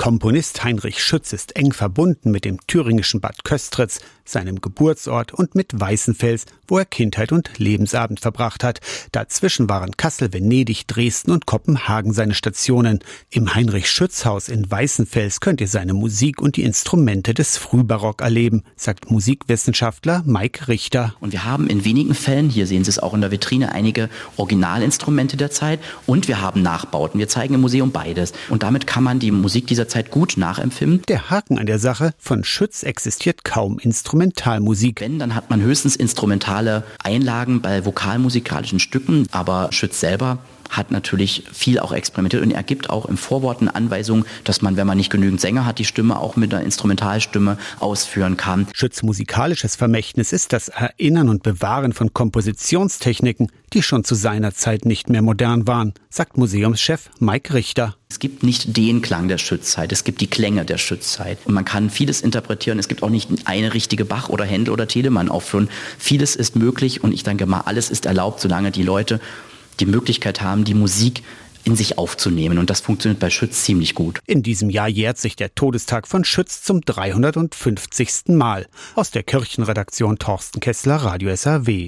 Komponist Heinrich Schütz ist eng verbunden mit dem thüringischen Bad Köstritz, seinem Geburtsort, und mit Weißenfels, wo er Kindheit und Lebensabend verbracht hat. Dazwischen waren Kassel, Venedig, Dresden und Kopenhagen seine Stationen. Im Heinrich-Schütz-Haus in Weißenfels könnt ihr seine Musik und die Instrumente des Frühbarock erleben, sagt Musikwissenschaftler Mike Richter. Und wir haben in wenigen Fällen, hier sehen Sie es auch in der Vitrine, einige Originalinstrumente der Zeit und wir haben Nachbauten. Wir zeigen im Museum beides. Und damit kann man die Musik dieser Zeit gut nachempfinden. Der Haken an der Sache: von Schütz existiert kaum Instrumentalmusik. Wenn, dann hat man höchstens instrumentale Einlagen bei vokalmusikalischen Stücken, aber Schütz selber hat natürlich viel auch experimentiert und er gibt auch im Vorwort eine Anweisung, dass man, wenn man nicht genügend Sänger hat, die Stimme auch mit einer Instrumentalstimme ausführen kann. Schütz' musikalisches Vermächtnis ist das Erinnern und Bewahren von Kompositionstechniken, die schon zu seiner Zeit nicht mehr modern waren, sagt Museumschef Mike Richter. Es gibt nicht den Klang der Schützzeit, es gibt die Klänge der Schützzeit. Und man kann vieles interpretieren. Es gibt auch nicht eine richtige Bach oder Händel oder Telemann aufführen. Vieles ist möglich und ich denke mal, alles ist erlaubt, solange die Leute die Möglichkeit haben, die Musik in sich aufzunehmen. Und das funktioniert bei Schütz ziemlich gut. In diesem Jahr jährt sich der Todestag von Schütz zum 350. Mal. Aus der Kirchenredaktion Thorsten Kessler, Radio SAW.